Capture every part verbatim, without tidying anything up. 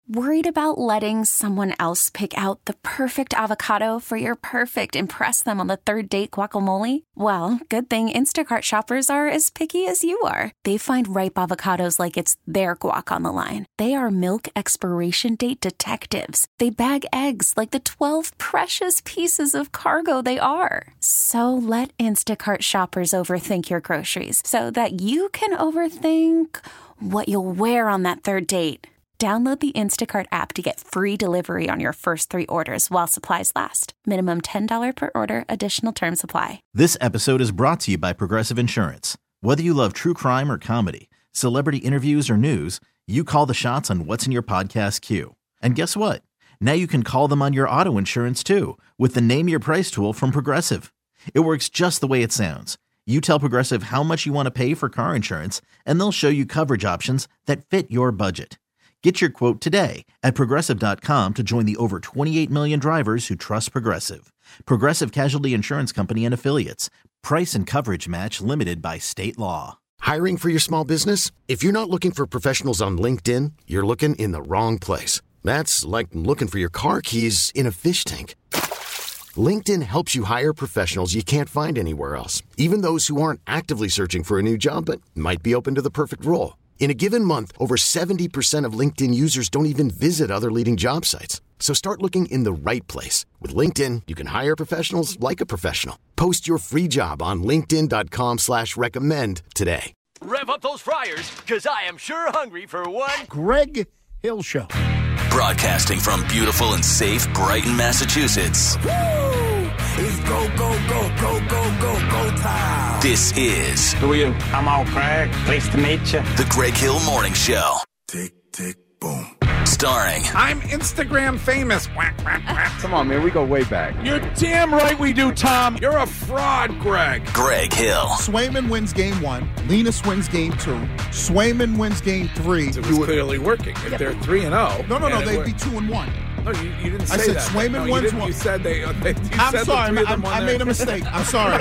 Worried about letting someone else pick out the perfect avocado for your perfect impress them on the third date guacamole? Well, good thing Instacart shoppers are as picky as you are. They find ripe avocados like it's their guac on the line. They are milk expiration date detectives. They bag eggs like the twelve precious pieces of cargo they are. So let Instacart shoppers overthink your groceries so that you can overthink what you'll wear on that third date. Download the Instacart app to get free delivery on your first three orders while supplies last. Minimum ten dollars per order. Additional terms apply. This episode is brought to you by Progressive Insurance. Whether you love true crime or comedy, celebrity interviews or news, you call the shots on what's in your podcast queue. And guess what? Now you can call them on your auto insurance too with the Name Your Price tool from Progressive. It works just the way it sounds. You tell Progressive how much you want to pay for car insurance, and they'll show you coverage options that fit your budget. Get your quote today at Progressive dot com to join the over twenty-eight million drivers who trust Progressive. Progressive Casualty Insurance Company and Affiliates. Price and coverage match limited by state law. Hiring for your small business? If you're not looking for professionals on LinkedIn, you're looking in the wrong place. That's like looking for your car keys in a fish tank. LinkedIn helps you hire professionals you can't find anywhere else, even those who aren't actively searching for a new job but might be open to the perfect role. In a given month, over seventy percent of LinkedIn users don't even visit other leading job sites. So start looking in the right place. With LinkedIn, you can hire professionals like a professional. Post your free job on linkedin dot com slash recommend today. Rev up those fryers, because I am sure hungry for one Greg Hill Show. Broadcasting from beautiful and safe Brighton, Massachusetts. Woo! It's go, go, go, go, go, go, go time. This is... Who are you? I'm Al Craig. Pleased to meet you. The Greg Hill Morning Show. Tick, tick, boom. Starring... I'm Instagram famous. Whack, whack, whack. Come on, man. We go way back. You're damn right we do, Tom. You're a fraud, Greg. Greg Hill. Swayman wins game one. Linus wins game two. Swayman wins game three. It was you clearly would... working. If yep. they're three and oh. No, no, no. They'd be two and one. No, you, you didn't say I said that. Swayman no, wins you one. You said they. Uh, they you I'm said sorry. I, I made a mistake. I'm sorry.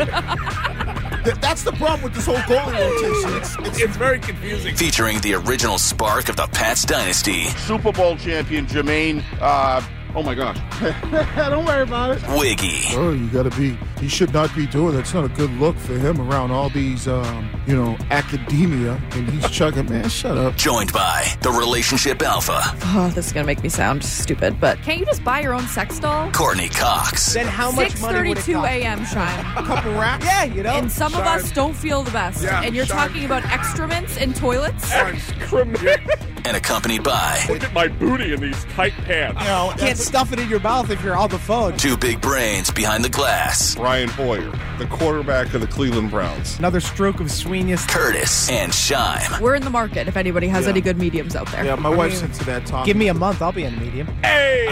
That's the problem with this whole goalie rotation. It's, it's, it's very confusing. Featuring the original spark of the Pats dynasty. Super Bowl champion Jermaine. Uh, oh, my gosh. Don't worry about it. Wiggy. Oh, you got to be. He should not be doing that. It's not a good look for him around all these, um, you know, academia. And he's chugging. Man, shut up. Joined by the relationship alpha. Oh, this is going to make me sound stupid, but can't you just buy your own sex doll? Courtney Cox. Then how much money would it cost? six thirty-two a.m. Shine. A couple racks? Yeah, you know. And some Shine. of us don't feel the best. Yeah, and you're Shine. talking about excrements in toilets? Excrement. And accompanied by... Look at my booty in these tight pants. You know, can't stuff it in your mouth if you're on the phone. Two big brains behind the glass. Brian Hoyer, the quarterback of the Cleveland Browns. Another stroke of Sweeney. Curtis and Shime. We're in the market if anybody has Yeah. any good mediums out there. Yeah, my I wife's mean, into that talk. Give me a month, I'll be in the medium. Hey!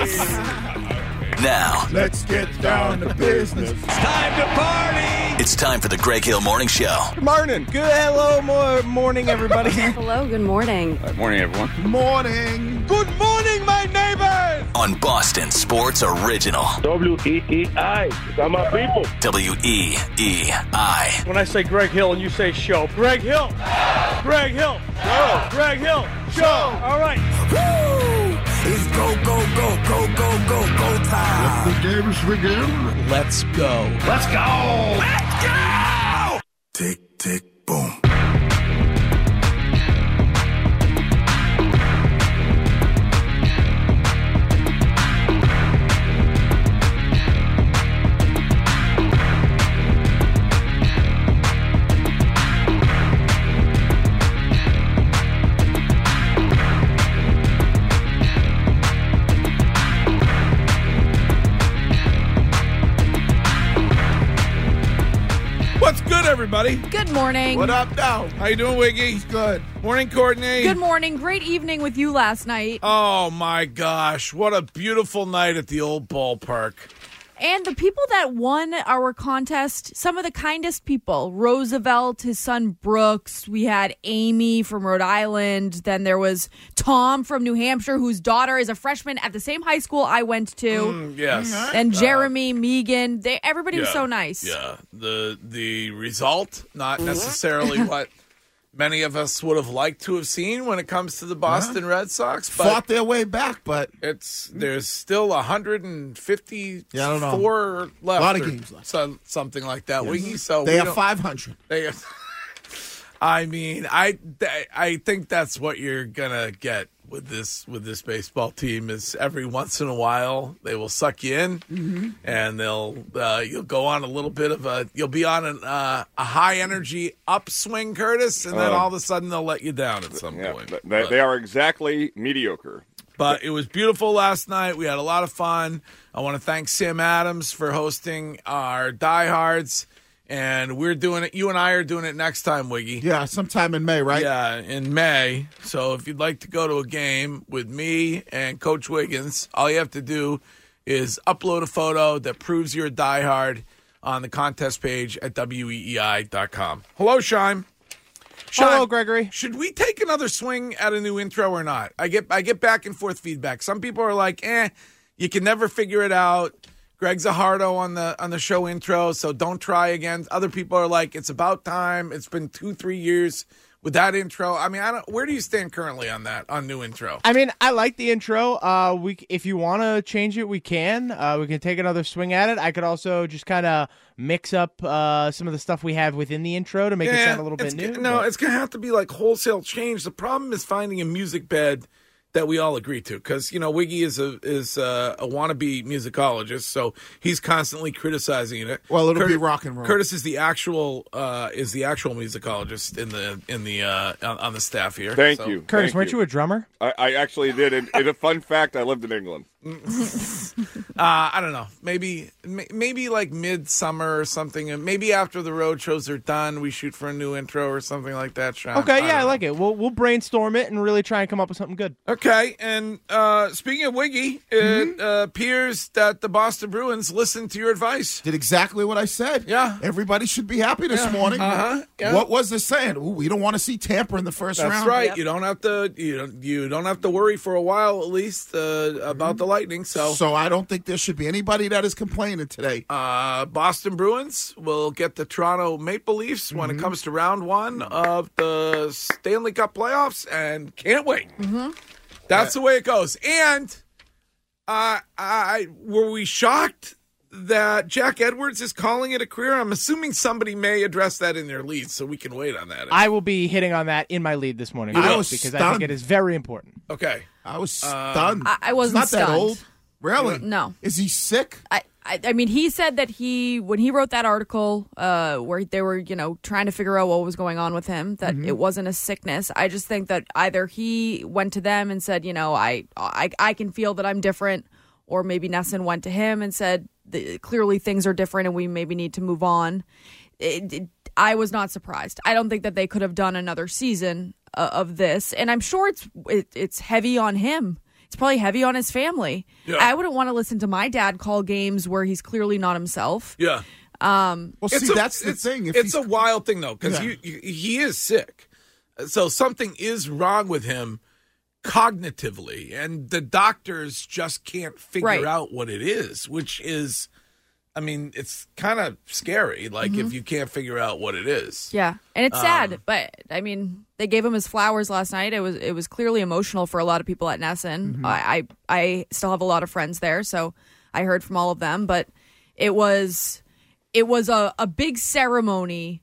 Now, Let's get down to business. It's time to party. it's time for the Greg Hill Morning Show. Good morning. Good hello more morning, everybody. Hello, good morning. Good morning, everyone. Morning. Good morning, my neighbors. On Boston Sports Original. W E E I. Got my people. W E E I. When I say Greg Hill and you say show, Greg Hill. Greg Hill. Show. Greg Hill. Show. All right. Woo! It's go, go, go, go, go, go, go time. Let the games begin. Let's go. Let's go. Let's go. Tick, tick, boom. What's good, everybody? Good morning. What up now? How you doing, Wiggy? Good. Morning, Courtney. Good morning. Great evening with you last night. Oh, my gosh. What a beautiful night at the old ballpark. And the people that won our contest, some of the kindest people. Roosevelt, his son Brooks. We had Amy from Rhode Island. Then there was Tom from New Hampshire, whose daughter is a freshman at the same high school I went to. Mm, yes. And Jeremy, uh, Megan. They, everybody yeah, was so nice. Yeah. The the result, not necessarily what many of us would have liked to have seen when it comes to the Boston Red Sox. But fought their way back, but it's there's still one hundred fifty-four yeah, I don't know. left. A lot of games left. So, something like that. Yes. Wiggy, so they we have five hundred. They have, I mean, I, I think that's what you're going to get with this with this baseball team is every once in a while they will suck you in, mm-hmm. and they'll uh, you'll go on a little bit of a you'll be on an, uh, a high energy upswing, Curtis, and then uh, all of a sudden they'll let you down at some yeah, point. They, but, they are exactly mediocre. But it was beautiful last night. We had a lot of fun. I want to thank Sam Adams for hosting our diehards. And we're doing it. You and I are doing it next time, Wiggy. Yeah, sometime in May, right? Yeah, in May. So if you'd like to go to a game with me and Coach Wiggins, all you have to do is upload a photo that proves you're a diehard on the contest page at W E E I dot com. Hello, Shime. Shime, hello, Gregory. Should we take another swing at a new intro or not? I get I get back and forth feedback. Some people are like, eh, you can never figure it out. Greg's a hardo on the on the show intro, so don't try again. Other people are like, it's about time. It's been two, three years with that intro. I mean, I don't. Where do you stand currently on that on new intro? I mean, I like the intro. Uh, we if you want to change it, we can. Uh, we can take another swing at it. I could also just kind of mix up uh, some of the stuff we have within the intro to make yeah, it sound a little bit new. No, but. it's gonna have to be like wholesale change. The problem is finding a music bed that we all agree to, because you know Wiggy is a is a, a wannabe musicologist, so he's constantly criticizing it. Well, it'll Curt- be rock and roll. Curtis is the actual uh, is the actual musicologist in the in the uh, on, on the staff here. Thank so. you, Curtis. Thank weren't you. you a drummer? I, I actually did. And, and a fun fact: I lived in England. uh, I don't know. Maybe maybe like midsummer or something. And maybe after the road shows are done, we shoot for a new intro or something like that. Sean. Okay, I yeah, I know. like it. We'll we'll brainstorm it and really try and come up with something good. Okay, and uh, speaking of Wiggy, it mm-hmm. uh, appears that the Boston Bruins listened to your advice. Did exactly what I said. Yeah. Everybody should be happy this yeah. morning. Uh-huh. Yeah. What was this saying? Ooh, we don't want to see Tampa in the first That's round. That's right. Yep. You don't have to. You don't. You don't have to worry for a while at least uh, about mm-hmm. the Lightning. So. So I don't think there should be anybody that is complaining today. Uh, Boston Bruins will get the Toronto Maple Leafs mm-hmm. when it comes to round one of the Stanley Cup playoffs, and can't wait. Mm-hmm. That's yeah. the way it goes. And uh, I were we shocked that Jack Edwards is calling it a career? I'm assuming somebody may address that in their lead, so we can wait on that. I will be hitting on that in my lead this morning. I was because stunned. I think it is very important. Okay. I was stunned. Um, I, I wasn't It's not stunned. that old. Really? No. Is he sick? I, I, I mean, he said that he, when he wrote that article uh, where they were, you know, trying to figure out what was going on with him, that mm-hmm. it wasn't a sickness. I just think that either he went to them and said, you know, I, I, I can feel that I'm different, or maybe Nesson went to him and said, clearly things are different and we maybe need to move on. It, it, I was not surprised. I don't think that they could have done another season uh, of this, and I'm sure it's it, it's heavy on him. It's probably heavy on his family. Yeah. I wouldn't want to listen to my dad call games where he's clearly not himself. Yeah. Um, well, see, a, that's the it's, thing. If it's a wild thing, though, because yeah. he is sick. So something is wrong with him cognitively, and the doctors just can't figure right. out what it is, which is, I mean, it's kind of scary, like, mm-hmm. if you can't figure out what it is. Yeah, and it's sad, um, but, I mean, they gave him his flowers last night. It was it was clearly emotional for a lot of people at Nesson. Mm-hmm. I, I I still have a lot of friends there, so I heard from all of them, but it was it was a, a big ceremony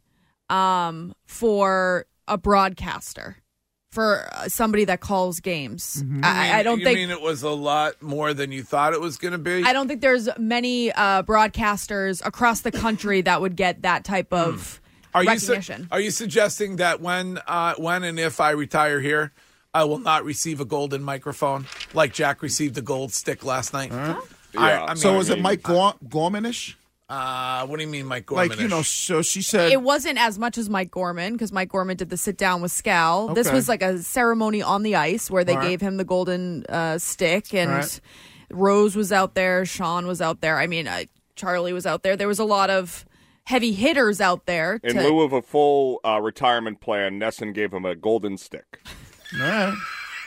um, for a broadcaster. For somebody that calls games. Mm-hmm. I, I don't you think... You mean it was a lot more than you thought it was going to be? I don't think there's many uh, broadcasters across the country that would get that type of are recognition. You su- are you suggesting that when, uh, when and if I retire here, I will not receive a golden microphone like Jack received a gold stick last night? Huh? Yeah. I, I mean, so is I mean, it Mike Gor- Gorman-ish? Uh, what do you mean, Mike Gorman? Like, you know, so she said... It wasn't as much as Mike Gorman, because Mike Gorman did the sit-down with Scal. Okay. This was like a ceremony on the ice where they All right. gave him the golden uh, stick, and right. Rose was out there, Sean was out there. I mean, uh, Charlie was out there. There was a lot of heavy hitters out there. In to... lieu of a full uh, retirement plan, Nesson gave him a golden stick. All right.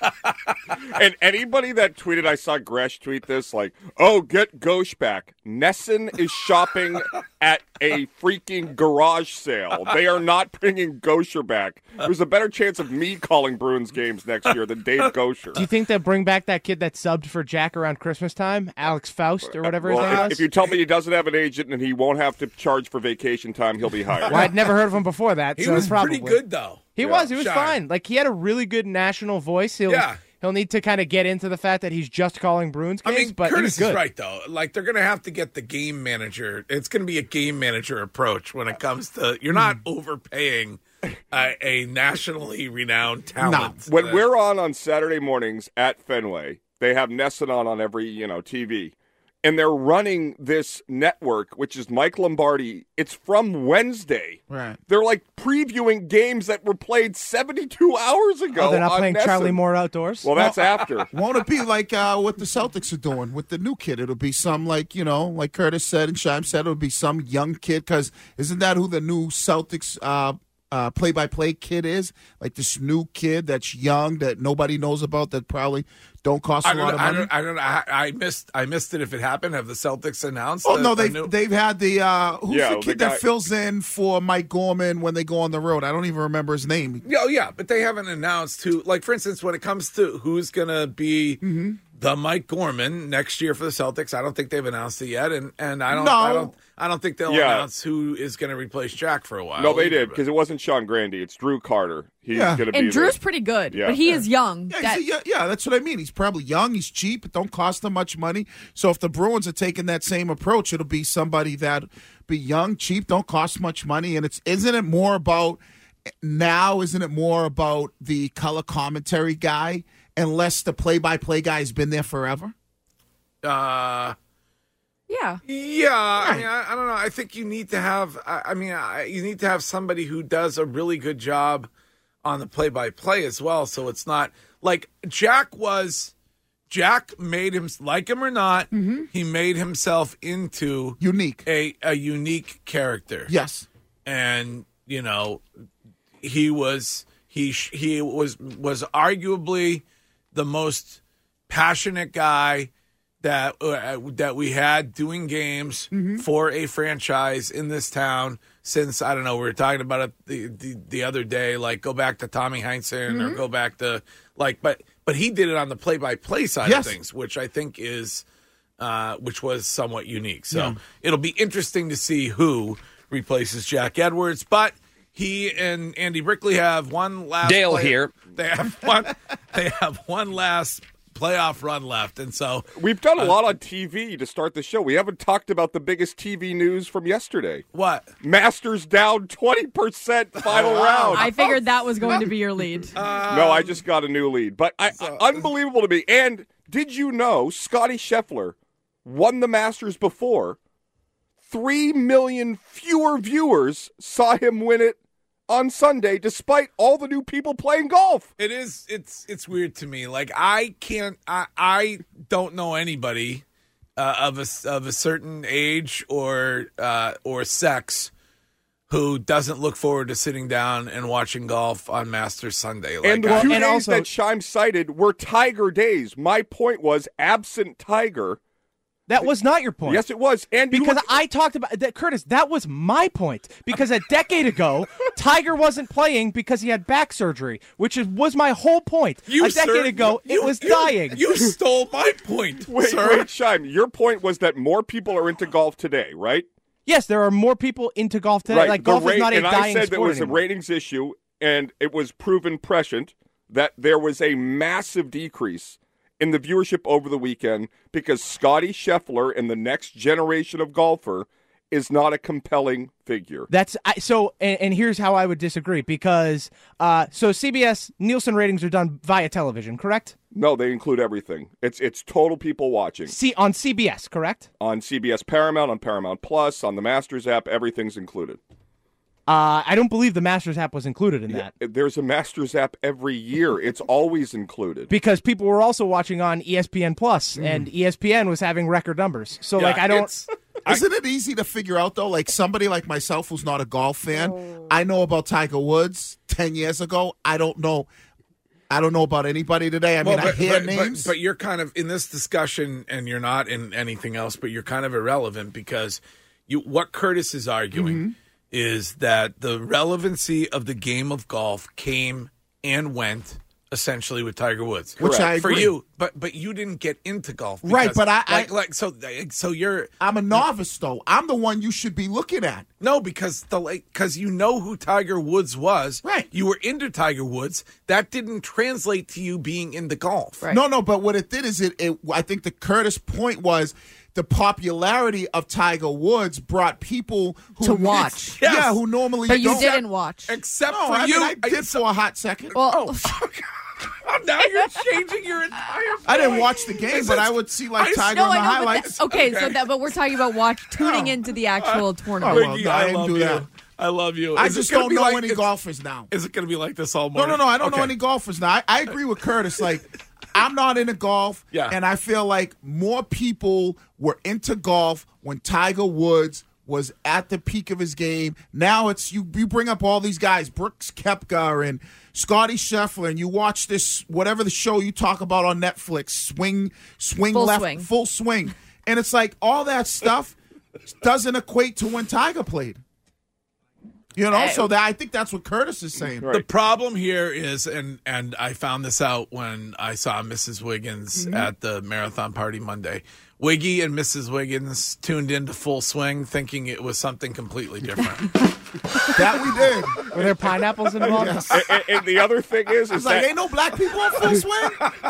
And anybody that tweeted, I saw Gresh tweet this, like, oh, get Gauche back. Nesson is shopping at a freaking garage sale. They are not bringing Gaucher back. There's a better chance of me calling Bruins games next year than Dave Gaucher. Do you think they'll bring back that kid that subbed for Jack around Christmas time, Alex Faust or whatever his well, name if, was? if you tell me he doesn't have an agent and he won't have to charge for vacation time, he'll be hired. Well, I'd never heard of him before that. He so was probably. pretty good, though. He Yeah. was. He was Shine. fine. Like, he had a really good national voice. He'll, Yeah. He'll need to kind of get into the fact that he's just calling Bruins games, I mean, but he was Curtis good. is right, though. Like, they're going to have to get the game manager. It's going to be a game manager approach when it comes to, you're not overpaying a, a nationally renowned talent. When Uh, we're on on Saturday mornings at Fenway, they have Nesson on on every, you know, T V. And they're running this network, which is Mike Lombardi. It's from Wednesday. Right. They're like previewing games that were played seventy-two hours ago. Oh, they're not on playing Nesson. Charlie Moore outdoors? Well, that's after. Won't it be like uh, what the Celtics are doing with the new kid? It'll be some, like, you know, like Curtis said and Shime said, it'll be some young kid, because isn't that who the new Celtics uh, uh, play-by-play kid is? Like this new kid that's young that nobody knows about that probably don't cost a I don't, lot of I money? don't, I don't know. I, I missed. I missed it. If it happened, have the Celtics announced? Oh the, no, the they've new- they've had the uh, who's Yeah, the the kid guy- that fills in for Mike Gorman when they go on the road? I don't even remember his name. Yeah, oh, yeah, but they haven't announced who. Like, for instance, when it comes to who's going to be Mm-hmm. the Mike Gorman next year for the Celtics, I don't think they've announced it yet, and and I don't, No. I don't, I don't think they'll Yeah. announce who is going to replace Jack for a while. No, they either, did, because it wasn't Sean Grandy. It's Drew Carter. He's Yeah. going to be And Drew's the, pretty good, Yeah. but he is young. Yeah, That- he's a- yeah, yeah, that's what I mean. He's probably young. He's cheap. It don't cost them much money. So if the Bruins are taking that same approach, it'll be somebody that be young, cheap, don't cost much money. And it's isn't it more about now? Isn't it more about the color commentary guy, unless the play-by-play guy has been there forever? Uh, yeah. yeah. I mean, I, I don't know. I think you need to have. I, I mean, I, you need to have somebody who does a really good job on the play-by-play as well. So it's not like Jack was. Jack made him, like him or not, he made himself into Unique. a a unique character. Yes. And you know, he was he sh- he was was arguably the most passionate guy that uh, that we had doing games for a franchise in this town since, I don't know, we were talking about it the the, the other day, like go back to Tommy Heinsohn or go back to like but but he did it on the play by play side Yes. of things, which I think is uh, which was somewhat unique. So it'll be interesting to see who replaces Jack Edwards, but he and Andy Brickley have one last Dale play- here. They have one they have one last playoff run left, and so We've done a lot on T V to start the show. We haven't talked about the biggest T V news from yesterday. what? Masters down twenty percent final round. I figured that was going to be your lead. no, I just got a new lead. But I, unbelievable to me. And did you know Scotty Scheffler won the Masters before? Three million fewer viewers saw him win it on Sunday, despite all the new people playing golf. It is. It's it's weird to me. Like I can't. I I don't know anybody uh, of a of a certain age or uh, or sex who doesn't look forward to sitting down and watching golf on Masters Sunday. Like, and the I- two and days also- that Shime cited were Tiger days. My point was, absent Tiger. That was not your point. Yes, it was. And you Because look- I talked about that, Curtis. That was my point. Because a decade ago, Tiger wasn't playing because he had back surgery, which is, was my whole point. You, a decade sir, ago, you- it was you- dying. You stole my point, Wait, sir. wait, Shime. Your point was that more people are into golf today, right? Yes, there are more people into golf today. Right. Like The golf ra- is not a and dying I said sport there was anymore. a ratings issue, and it was proven prescient that there was a massive decrease in the viewership over the weekend because Scotty Scheffler and the next generation of golfer is not a compelling figure. That's I, so, and, and here's how I would disagree because uh, so C B S Nielsen ratings are done via television, correct? No, they include everything. It's it's total people watching. See on C B S, correct? On C B S Paramount, on Paramount Plus, on the Masters app, everything's included. Uh, I don't believe the Masters app was included in that There's a Masters app every year. It's always included. because people were also watching on E S P N Plus, and E S P N was having record numbers. So, Yeah, like, I don't. it's- Isn't it easy to figure out, though? Like somebody like myself who's not a golf fan, I know about Tiger Woods ten years ago. I don't know I don't know about anybody today. I Well, mean, but, I hear but, names. But, but you're kind of in this discussion, and you're not in anything else, but you're kind of irrelevant because you what Curtis is arguing Mm-hmm. is that the relevancy of the game of golf came and went essentially with Tiger Woods. Which I For agree. you, but but you didn't get into golf. Right, because, but I- like, I- like so so you're I'm a novice, though. I'm the one you should be looking at. no because the like because you know who Tiger Woods was. Right. You were into Tiger Woods. That didn't translate to you being into golf. Right. No, no, but what it did is it, it. I think the Curtis point was the popularity of Tiger Woods brought people who To watch. Yeah, Yes. who normally But you don't. didn't watch. Except No, for I you. mean, I did for a hot second. Well, now you're changing your entire. I didn't point. watch the game, Is but it- I would see like I- Tiger no, in I the know. But highlights. that, okay, so Okay. that, but we're talking about watch tuning into the actual tournament. Oh, well, Wiggy, no, I I didn't love do you. that. I love you. I Is it just gonna don't be know like, any is- golfers now. Is it going to be like this all No, morning? no, no. I don't know Okay. any golfers now. I, I agree with Curtis. Like, I'm not into golf, Yeah. and I feel like more people were into golf when Tiger Woods was at the peak of his game. Now it's you. You bring up all these guys, Brooks Koepka and Scotty Scheffler, and you watch this whatever the show you talk about on Netflix, swing, swing Full left, swing. full swing, and it's like all that stuff doesn't equate to when Tiger played. You know, Hey. so that I think that's what Curtis is saying. The problem here is, and and I found this out when I saw Missus Wiggins Mm-hmm. at the marathon party Monday. Wiggy and Missus Wiggins tuned into Full Swing thinking it was something completely different. That we did. Were there pineapples involved? Yes. and, and- and the other thing is, is It's like that ain't no black people on full swing.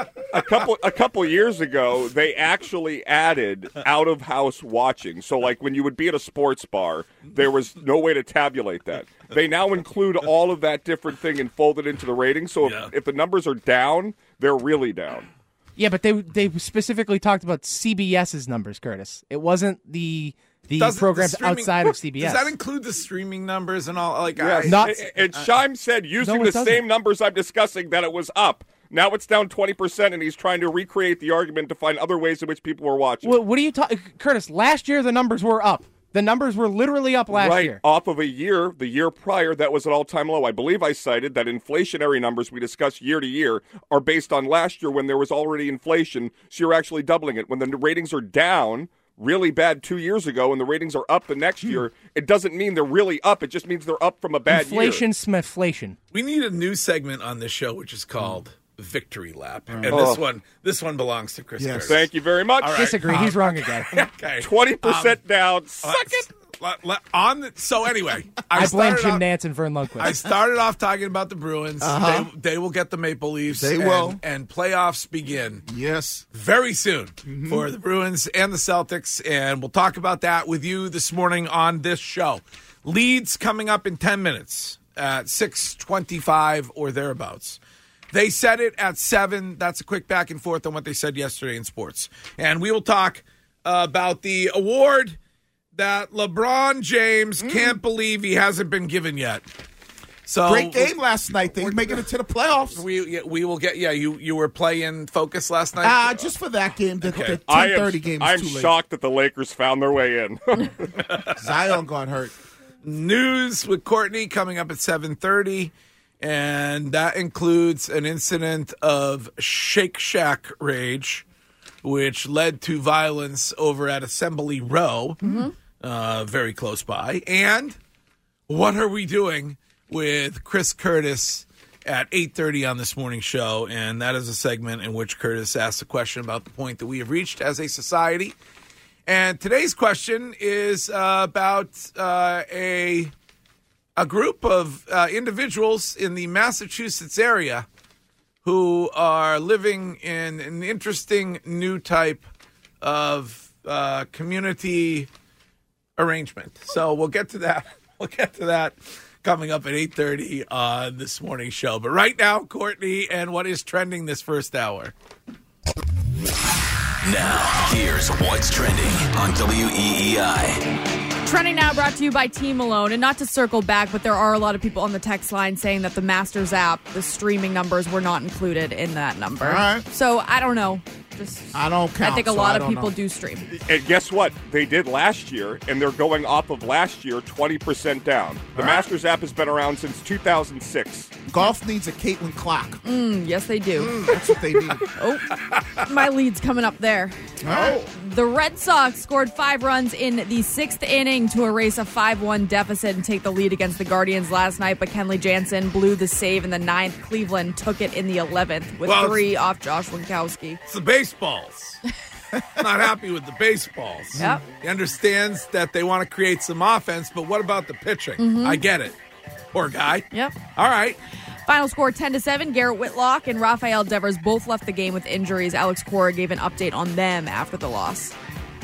a couple a couple years ago, they actually added out of house watching. So, like when you would be at a sports bar, there was no way to tabulate that. They now include all of that different thing and fold it into the rating. So if, Yeah. if the numbers are down, they're really down. Yeah, but they they specifically talked about CBS's numbers, Curtis. It wasn't the the Doesn't- programs the streaming- outside of C B S. Does that include the streaming numbers and all? Like, Yes. I, Not- and, and Scheim said using No, it the doesn't. same numbers I'm discussing that it was up. Now it's down twenty percent, and he's trying to recreate the argument to find other ways in which people were watching. What, what are you talking, Curtis? Last year the numbers were up. The numbers were literally up last right, year. off of a year, the year prior, that was an all-time low. I believe I cited that inflationary numbers we discussed year to year are based on last year when there was already inflation, so you're actually doubling it. When the ratings are down really bad two years ago and the ratings are up the next year, it doesn't mean they're really up. It just means they're up from a bad Inflation, year. smiflation. we need a new segment on this show, which is called Victory Lap, and Oh. this one, this one belongs to Chris. Yes. Curtis. Thank you very much. All right. Disagree. He's wrong again. Okay, twenty percent down. Suck Let's- it. let- let- on the, so anyway, I, I blame started Jim off- Nance and Vern Lundquist. I started off talking about the Bruins. Uh-huh. They, they will get the Maple Leafs. They and, will. and playoffs begin Yes. very soon for the Bruins and the Celtics, and we'll talk about that with you this morning on this show. Leads coming up in ten minutes at six twenty-five or thereabouts. They said it at seven. That's a quick back and forth on what they said yesterday in sports. And we will talk uh, about the award that LeBron James can't believe he hasn't been given yet. So Great game last night. They're making it to the playoffs. We yeah, we will get yeah. You you were playing Focus last night. Ah, just for that game. The, Okay. the I ten am, thirty game was I'm too late. shocked that the Lakers found their way in. Zion got hurt. News with Courtney coming up at seven thirty, and that includes an incident of Shake Shack rage, which led to violence over at Assembly Row, uh, very close by. And what are we doing with Chris Curtis at eight thirty on this morning show? And that is a segment in which Curtis asks a question about the point that we have reached as a society. And today's question is uh, about uh, a a group of uh, individuals in the Massachusetts area who are living in an interesting new type of uh, community arrangement. So we'll get to that. We'll get to that coming up at eight thirty on this morning's show. But right now, Courtney, and what is trending this first hour? Now, here's what's trending on W E E I. Trending now brought to you by T Malone. And not to circle back, but there are a lot of people on the text line saying that the Masters app, the streaming numbers were not included in that number. All right. So I don't know. Just I don't count. I think a so lot I of don't people know. do stream. And guess what? They did last year, and they're going off of last year twenty percent down. The All right. Masters app has been around since two thousand six. Golf needs a Caitlin clock. Mm, yes, they do. Mm, that's what they need. Oh, my lead's coming up there. Oh. The Red Sox scored five runs in the sixth inning to erase a five one deficit and take the lead against the Guardians last night, but Kenley Jansen blew the save in the ninth. Cleveland took it in the eleventh with Well, three off Josh Winkowski. It's the baseballs. Not happy with the baseballs. Yep. He understands that they want to create some offense, but what about the pitching? Mhm. I get it. Poor guy. Yep. All right. Final score ten to seven. Garrett Whitlock and Rafael Devers both left the game with injuries. Alex Cora gave an update on them after the loss.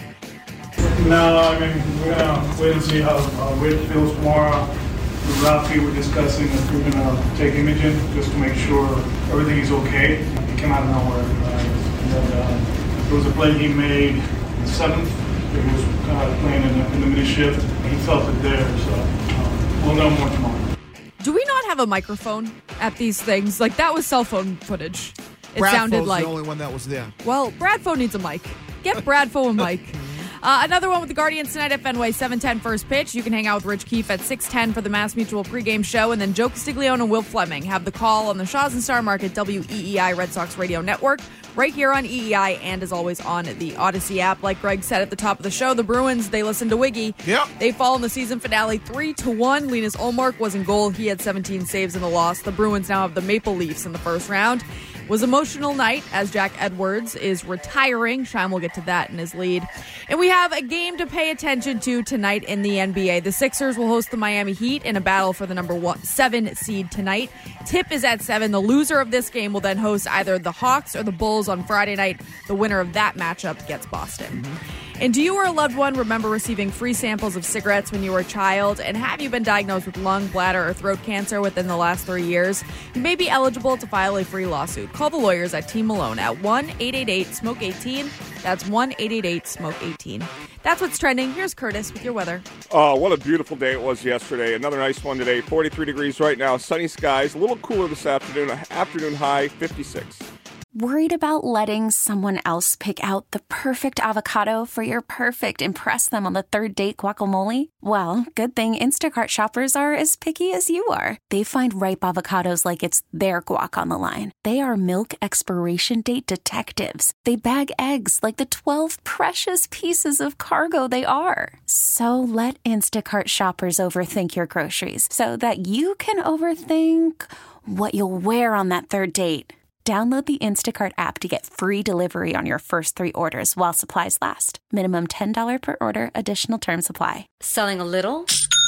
No, I mean, we're going to wait and see how uh, Whit feels tomorrow. With Rafi, we're discussing if we're going to take imaging just to make sure everything is okay. He came out of nowhere. Uh, and then, uh, there was a play he made in the seventh. He was uh, playing in the, in the mid-shift. He felt it there, so uh, we'll know more tomorrow. Do we not have a microphone at these things? Like, that was cell phone footage. It Brad sounded Fo's like. the only one that was there. Well, Bradfo needs a mic. Get Bradfo a mic. Uh, another one with the Guardians tonight at Fenway, seven ten first pitch. You can hang out with Rich Keefe at six ten for the Mass Mutual pregame show. And then Joe Castiglione and Will Fleming have the call on the Shaw's and Star Market W E E I Red Sox Radio Network right here on E E I and as always on the Odyssey app. Like Greg said at the top of the show, the Bruins, they listen to Wiggy. Yep. They fall in the season finale three to one. Linus Ullmark was in goal. He had seventeen saves in the loss. The Bruins now have the Maple Leafs in the first round. Was emotional night as Jack Edwards is retiring. Shime will get to that in his lead. And we have a game to pay attention to tonight in the N B A. The Sixers will host the Miami Heat in a battle for the number one, seven seed tonight. Tip is at seven. The loser of this game will then host either the Hawks or the Bulls on Friday night. The winner of that matchup gets Boston. Mm-hmm. And do you or a loved one remember receiving free samples of cigarettes when you were a child? And have you been diagnosed with lung, bladder, or throat cancer within the last three years? You may be eligible to file a free lawsuit. Call the lawyers at Team Malone at one eight eight eight smoke eighteen. That's one eight eight eight smoke eighteen. That's what's trending. Here's Curtis with your weather. Oh, what a beautiful day it was yesterday. Another nice one today. forty-three degrees right now. Sunny skies. A little cooler this afternoon. Afternoon high, fifty-six. Worried about letting someone else pick out the perfect avocado for your perfect impress them on the third date guacamole? Well, good thing Instacart shoppers are as picky as you are. They find ripe avocados like it's their guac on the line. They are milk expiration date detectives. They bag eggs like the twelve precious pieces of cargo they are. So let Instacart shoppers overthink your groceries so that you can overthink what you'll wear on that third date. Download the Instacart app to get free delivery on your first three orders while supplies last. Minimum ten dollars per order. Additional terms apply. Selling a little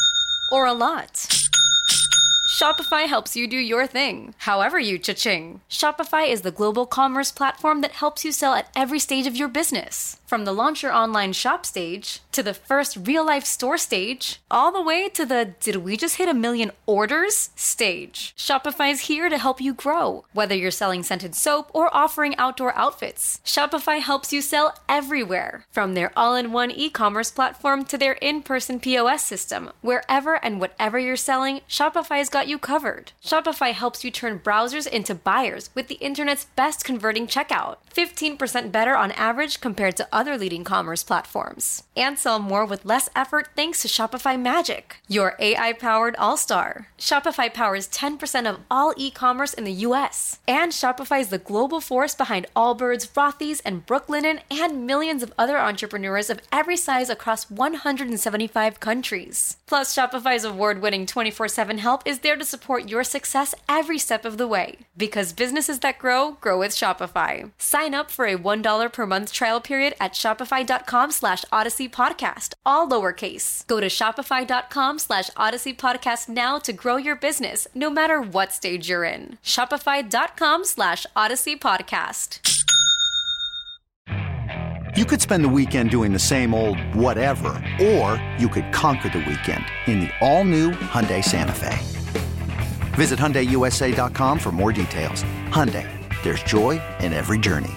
or a lot? Shopify helps you do your thing, however you cha-ching. Shopify is the global commerce platform that helps you sell at every stage of your business. From the launch your online shop stage, to the first real-life store stage, all the way to the did we just hit a million orders stage. Shopify's here to help you grow. Whether you're selling scented soap or offering outdoor outfits, Shopify helps you sell everywhere. From their all-in-one e-commerce platform to their in-person P O S system, wherever and whatever you're selling, Shopify's got you covered. Shopify helps you turn browsers into buyers with the internet's best converting checkout. fifteen percent better on average compared to other leading commerce platforms. And sell more with less effort thanks to Shopify Magic, your A I-powered all-star. Shopify powers ten percent of all e-commerce in the U S. And Shopify is the global force behind Allbirds, Rothy's, and Brooklinen, and millions of other entrepreneurs of every size across one hundred seventy-five countries. Plus, Shopify's award-winning twenty-four seven help is there to support your success every step of the way. Because businesses that grow, grow with Shopify. Sign up for a one dollar per month trial period at shopify.com slash Odyssey Podcast, all lowercase. Go to shopify.com slash Odyssey Podcast now to grow your business, no matter what stage you're in. Shopify.com slash Odyssey Podcast. You could spend the weekend doing the same old whatever, or you could conquer the weekend in the all-new Hyundai Santa Fe. Visit Hyundai U S A dot com for more details. Hyundai, there's joy in every journey.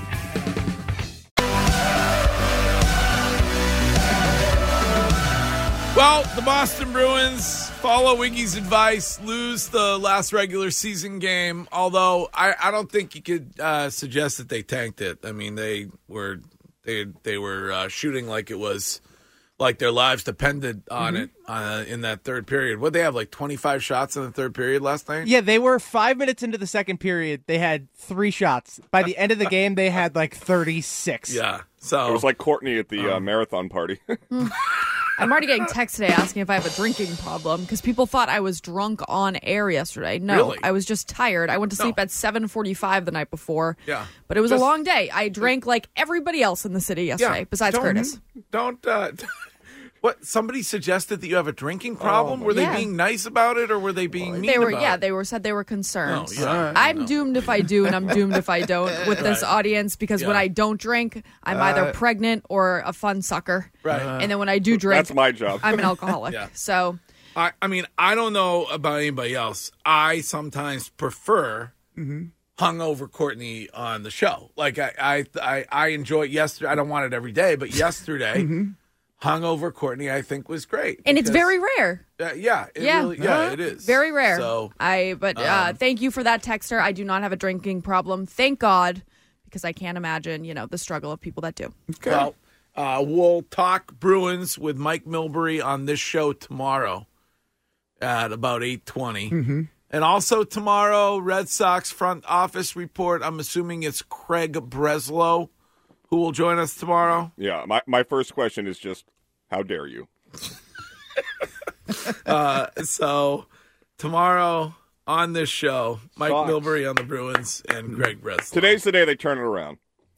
Well, the Boston Bruins Follow Wiggy's advice. Lose the last regular season game. Although I, I don't think you could uh, suggest that they tanked it. I mean, they were they they were uh, shooting like it was like their lives depended on Mhm. it uh, in that third period. What they have like twenty-five shots in the third period last night. Yeah, they were five minutes into the second period. They had three shots. By the end of the game, they had like thirty-six. Yeah, so It was like Courtney at the uh, marathon party. I'm already getting texts today asking if I have a drinking problem because people thought I was drunk on air yesterday. No, Really? I was just tired. I went to sleep No. at seven forty-five the night before. Yeah. But it was Just- a long day. I drank like everybody else in the city yesterday, Yeah, besides don't- Curtis. Don't. Uh, what? Somebody suggested that you have a drinking problem. Oh, were they yeah. being nice about it, or were they being mean They were, about yeah, it? they were said they were concerned. Oh, yeah. I'm doomed if I do, and I'm doomed if I don't with this Right. audience because when Yeah. I don't drink, I'm Uh, either pregnant or a fun sucker. Right. And then when I do drink, That's my job. I'm an alcoholic. Yeah. So I, I mean, I don't know about anybody else. I sometimes prefer hungover Courtney on the show. Like I, I, I, I enjoy yesterday. I don't want it every day, but yesterday, hungover Courtney, I think was great. and it's because- very rare. Uh, yeah, it yeah, really, yeah, it is very rare. So I, but uh, um, thank you for that texter. I do not have a drinking problem, thank God, because I can't imagine, you know, the struggle of people that do. Well, uh, we'll talk Bruins with Mike Milbury on this show tomorrow at about eight twenty. Mm-hmm. And also tomorrow, Red Sox front office report. I'm assuming it's Craig Breslow who will join us tomorrow. Yeah, my, my first question is just, how dare you? Uh, so tomorrow on this show, Mike Sox. Milbury on the Bruins and Craig Breslow. Today's the day they turn it around.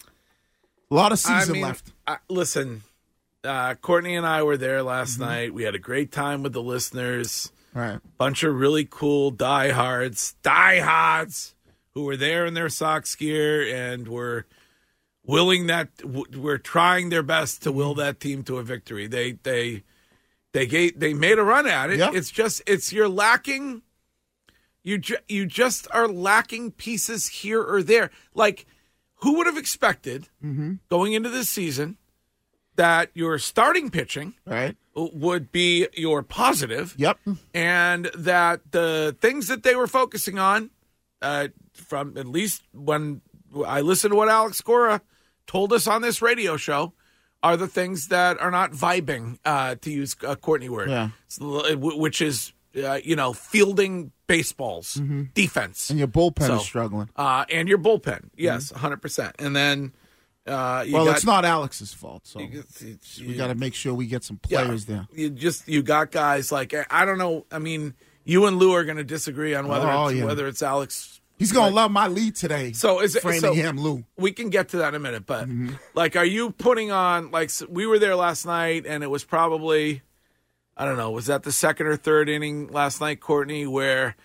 A lot of I season mean, left. I, listen, uh, Courtney and I were there last night. We had a great time with the listeners. Right. Bunch of really cool diehards, diehards who were there in their Sox gear and were willing that w- were trying their best to will that team to a victory. They they they gave, they made a run at it. Yeah. It's just it's you're lacking. You ju- you just are lacking pieces here or there. Like, who would have expected Mm-hmm. going into this season that your starting pitching Right. would be your positive? Yep. And that the things that they were focusing on, uh, from at least when I listened to what Alex Cora told us on this radio show, are the things that are not vibing, uh, to use a Courtney word, Yeah. So, which is, uh, you know, fielding baseballs, defense. And your bullpen So, is struggling. Uh, and your bullpen, yes, one hundred percent. And then uh, you Well, got, it's not Alex's fault, so you- we got to make sure we get some Yeah. players there. You just you got guys like I don't know. I mean, you and Lou are going to disagree on whether Oh, it's, yeah. whether it's Alex. He's gonna love my lead today. So is it so, Framingham Lou? We can get to that in a minute, but Mm-hmm. like, are you putting on like s- we were there last night, and it was probably I don't know, was that the second or third inning last night, Courtney, where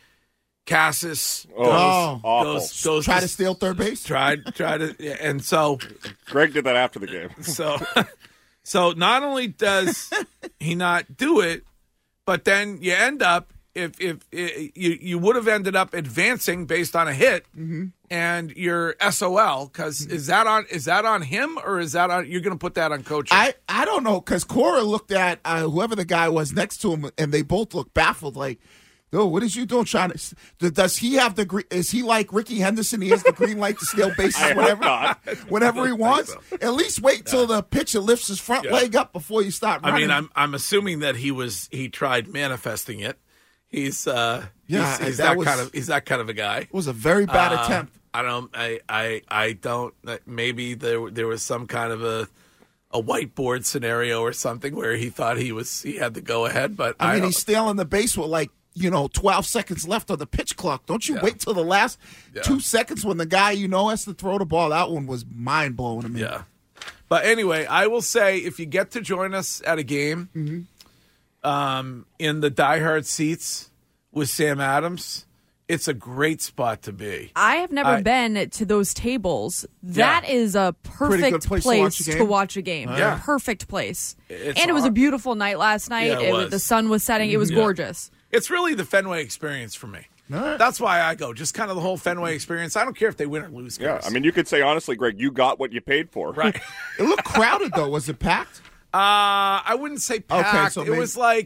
Cassis Oh, goes, awful. goes, goes Try to steal third base. tried tried to, yeah, and so Greg did that after the game. so so not only does he not do it, but then you end up if if, if you you would have ended up advancing based on a hit, and your S O L because is that on is that on him or is that on you're going to put that on coaching? I, I don't know because Cora looked at uh, whoever the guy was next to him, and they both looked baffled. Like, no, what is you doing? Trying to? Does he have the? gre- Is he like Ricky Henderson? He has the green light to steal bases I hope whenever, not. whenever he wants. At least wait till the pitcher lifts his front Yeah. leg up before you start I running. mean, I'm I'm assuming that he was he tried manifesting it. He's uh Yeah, he's, he's that that, was- kind of he's that kind of a guy. it was a very bad Uh, attempt. I don't. I. I. I don't. Maybe there. There was some kind of a, a whiteboard scenario or something where he thought he was. He had to go ahead, but I I, mean, don't- he's stealing the base with like, you know, twelve seconds left on the pitch clock. Don't you Yeah. wait till the last Yeah. two seconds when the guy you know has to throw the ball? That one was mind blowing to me. Yeah. But anyway, I will say if you get to join us at a game, Mm-hmm. um, in the diehard seats with Sam Adams, it's a great spot to be. I have never I- been to those tables. That is a Pretty good perfect place place, to watch a game. to watch a game. Yeah. Perfect place. It's and it was a hard. beautiful night last night. Yeah, it It was. the sun was setting. It was Yeah. gorgeous. It's really the Fenway experience for me. All right. That's why I go. Just kind of the whole Fenway experience. I don't care if they win or lose. Yeah, guys. I mean, you could say honestly, Greg, you got what you paid for. right. It looked crowded though. Was it packed? Uh, I wouldn't say packed. so it maybe- was like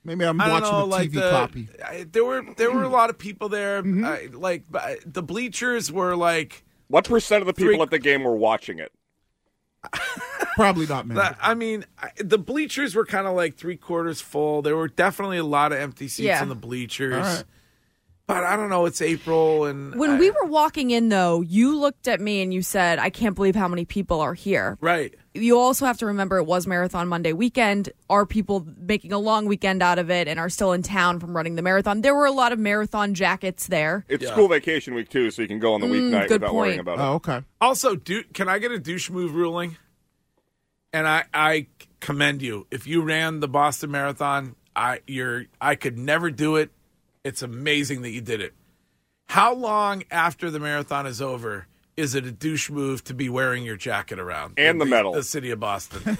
Maybe I'm I don't watching know, the like T V the, copy. I, there were there were a lot of people there. Mm-hmm. I, like but the bleachers were like. What percent of the people three, at the game were watching it? Probably not many. I mean, the bleachers were kind of like three quarters full. There were definitely a lot of empty seats Yeah. in the bleachers. All right. But I don't know. It's April, and When I, we were walking in, though, you looked at me and you said, I can't believe how many people are here. Right. You also have to remember it was Marathon Monday weekend. Are people making a long weekend out of it and are still in town from running the marathon? There were a lot of marathon jackets there. It's Yeah. school vacation week, too, so you can go on the Mm, weeknight good without point. worrying about it. Oh, okay. Also, do, can I get a douche move ruling? And I, I commend you. If you ran the Boston Marathon, I you're I could never do it. It's amazing that you did it. How long after the marathon is over is it a douche move to be wearing your jacket around? And the medal. The city of Boston.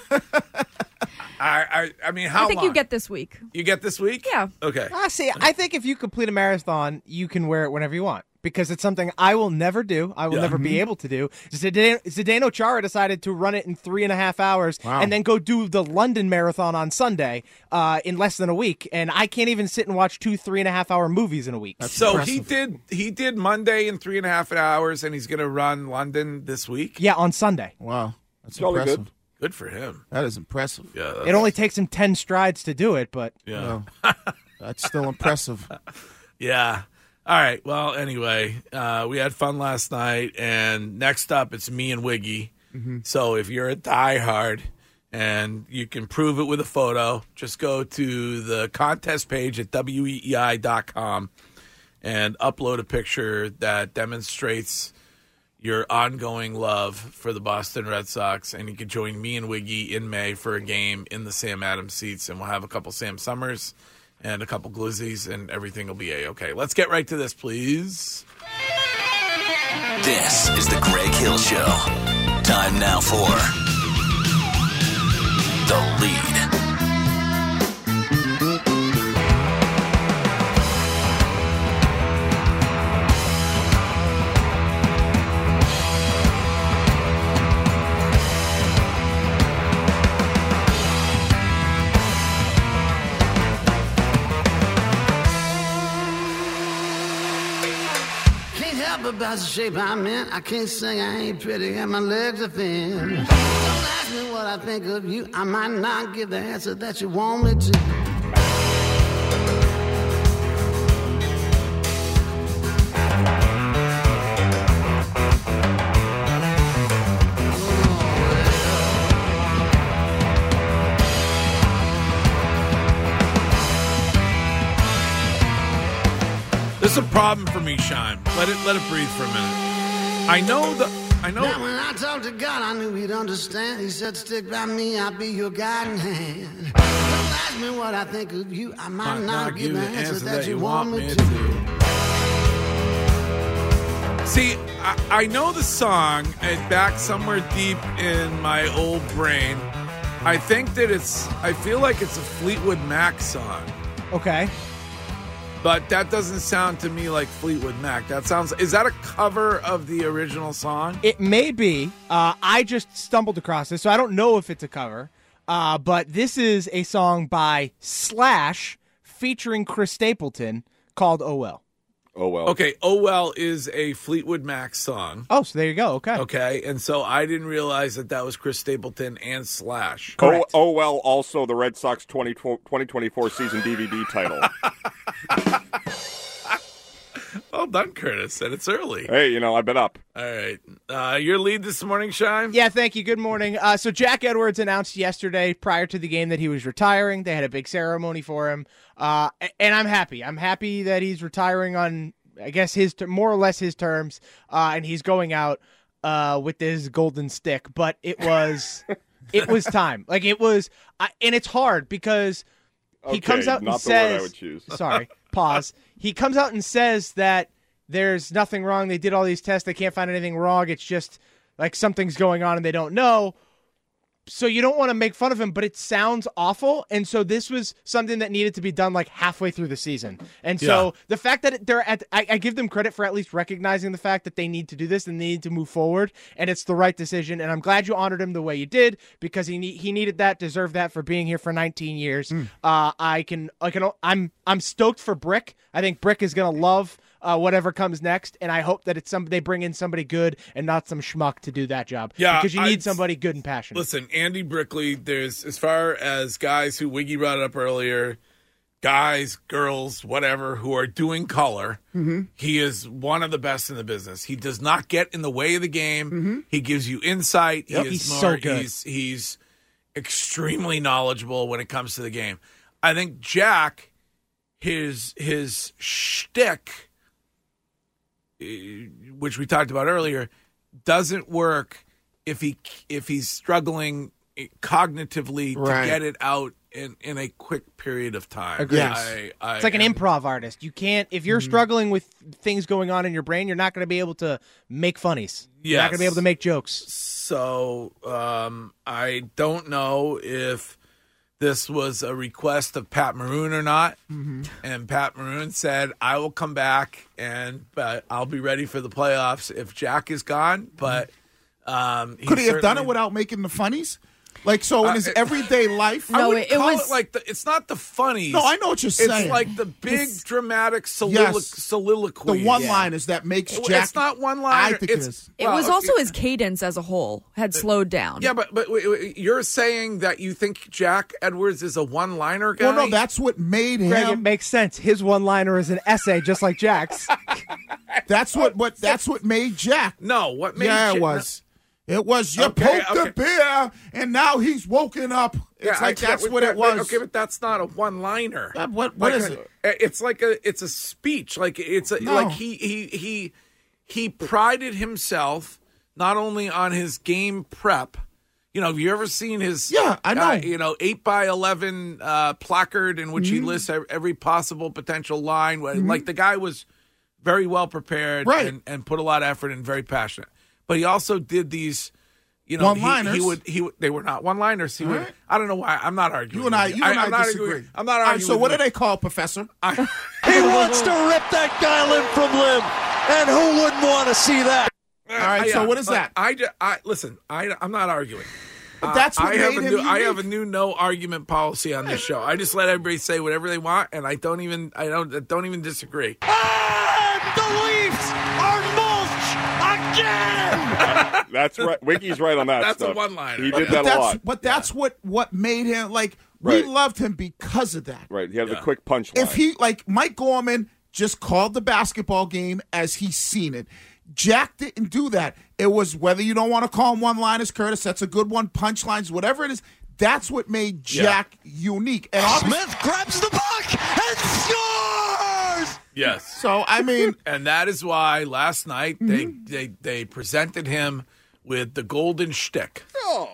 I, I I mean, how I think long? you get this week. You get this week? Yeah. Okay. Ah, see, I think if you complete a marathon, you can wear it whenever you want because it's something I will never do. I will Yeah. never be able to do. Zdeno, Zdeno Chara decided to run it in three and a half hours Wow. and then go do the London Marathon on Sunday uh, in less than a week. And I can't even sit and watch two three and a half hour movies in a week. That's So impressive. he did he did Monday in three and a half hours, and he's going to run London this week. Yeah, on Sunday. Wow. That's Jolly impressive. good. Good for him. That is impressive. Yeah. That's, It only takes him ten strides to do it, but yeah. Well, that's still impressive. Yeah. All right. Well, anyway, uh, we had fun last night, and next up it's me and Wiggy. Mm-hmm. So if you're a diehard and you can prove it with a photo, just go to the contest page at W E E I dot com and upload a picture that demonstrates your ongoing love for the Boston Red Sox, and you can join me and Wiggy in May for a game in the Sam Adams seats, and we'll have a couple Sam Summers and a couple Glizzies, and everything will be A-okay. Let's get right to this, please. This is the Greg Hill Show. Time now for The Lead. Can't help about the shape I'm in. I can't sing, I ain't pretty, and my legs are thin. Don't ask me what I think of you. I might not give the answer that you want me to. This is a problem for me, Shime. Let it let it breathe for a minute. I know the I know. Now when I talked to God, I knew he'd understand. He said, stick by me, I'll be your guiding hand. Don't ask me what I think of you. I might Might not, give the answer, that, you want me to. See, I, I know the song, and back somewhere deep in my old brain, I think that it's. I feel like it's a Fleetwood Mac song. okay. But that doesn't sound to me like Fleetwood Mac. That sounds. Is that a cover of the original song? It may be. Uh, I just stumbled across this, so I don't know if it's a cover. Uh, but this is a song by Slash featuring Chris Stapleton called Oh Well. Oh, well. Okay, Oh Well is a Fleetwood Mac song. Oh, so there you go. Okay. Okay, and so I didn't realize that that was Chris Stapleton and Slash. Oh, oh, well, also the Red Sox twenty twenty-four season D V D title. Well done, Curtis, and it's early. Hey, you know, I've been up. All right. Uh, your lead this morning, Shine? Yeah, thank you. Good morning. Uh, so Jack Edwards announced yesterday, prior to the game, that he was retiring. They had a big ceremony for him, uh, and I'm happy. I'm happy that he's retiring on, I guess, his more or less his terms, uh, and he's going out uh, with his golden stick. But it was, it was time. Like it was, I, and it's hard because he Okay, comes out and not the word I says, would choose. "Sorry, pause." He comes out and says that there's nothing wrong. They did all these tests. They can't find anything wrong. It's just like something's going on and they don't know. so you don't want to make fun of him, but it sounds awful. And so this was something that needed to be done like halfway through the season. And so yeah. the fact that they're at, I, I give them credit for at least recognizing the fact that they need to do this and they need to move forward. And it's the right decision. And I'm glad you honored him the way you did, because he ne- he needed that, deserved that for being here for nineteen years. Mm. Uh, I can, I can, I'm, I'm stoked for Brick. I think Brick is going to love Uh, whatever comes next, and I hope that it's some they bring in somebody good and not some schmuck to do that job. Yeah, because you need I'd, somebody good and passionate. Listen, Andy Brickley, there's as far as guys who Wiggy brought up earlier, guys, girls, whatever, who are doing color. Mm-hmm. He is one of the best in the business. He does not get in the way of the game. Mm-hmm. He gives you insight. Yep. He is He's more, so good. He's, he's extremely knowledgeable when it comes to the game. I think Jack, his his shtick, which we talked about earlier, doesn't work if he if he's struggling cognitively right. to get it out in, in a quick period of time. Yes. I, I it's like am, an improv artist. You can't if you're mm-hmm. struggling with things going on in your brain, you're not going to be able to make funnies. Yes. You're not going to be able to make jokes. So um, I don't know if this was a request of Pat Maroon or not. Mm-hmm. And Pat Maroon said, I will come back and uh, I'll be ready for the playoffs if Jack is gone. But um, could he have done it without making the funnies? Like, so in his uh, everyday life? No, I no, it, it was it like the, it's not the funnies. No, I know what you're saying. It's like the big it's, dramatic solilo- yes. soliloquy. The one-liners yeah. that makes Jack. It's not one-liner. I think it's, it is. It well, was also it, his cadence as a whole had slowed down. Yeah, but but you're saying that you think Jack Edwards is a one-liner guy? Well, no, that's what made him. Greg, it makes sense. His one-liner is an essay, just like Jack's. that's what. What that's what made Jack. No, what made? Yeah, Jack, it was. It was you okay, poked okay. the beer, and now he's woken up. It's yeah, like I, that's that, what that, it was. Okay, but that's not a one-liner. Uh, what what like is a, it? It's like a it's a speech. Like it's a, no. like he he he he prided himself not only on his game prep. You know, have you ever seen his? Yeah, I know. Uh, you know, eight by eleven uh, placard in which mm-hmm. he lists every possible potential line. Mm-hmm. Like the guy was very well prepared, right. and, and put a lot of effort and very passionate. But he also did these. You know, one-liners. He, he would. He would, they were not one-liners. He would. Right. I don't know why. I'm not arguing. You and I. You I, and I, I'm not disagree. Arguing, I'm not All arguing. right, so what you. do they call Professor? I, he wants to rip that guy limb from limb, and who wouldn't want to see that? All right. I, so yeah, what is that? I, I listen. I, I'm not arguing. But that's what I made have a him new. unique. I have a new no argument policy on this show. I just let everybody say whatever they want, and I don't even. I don't. I don't even disagree. And the Leafs are mulch again. That's right. Wiki's right on that. That's stuff. a one-liner. He did but that that's, a lot. But that's yeah. what what made him like. Right. We loved him because of that. Right. He had yeah. the quick punchline. If he like Mike Gorman just called the basketball game as he's seen it. Jack didn't do that. It was whether you don't want to call him one-liners, Curtis. That's a good one. Punchlines, whatever it is. That's what made Jack yeah. unique. And Smith grabs the puck and scores. Yes. So I mean, and that is why last night mm-hmm. they, they they presented him with the golden shtick. Oh.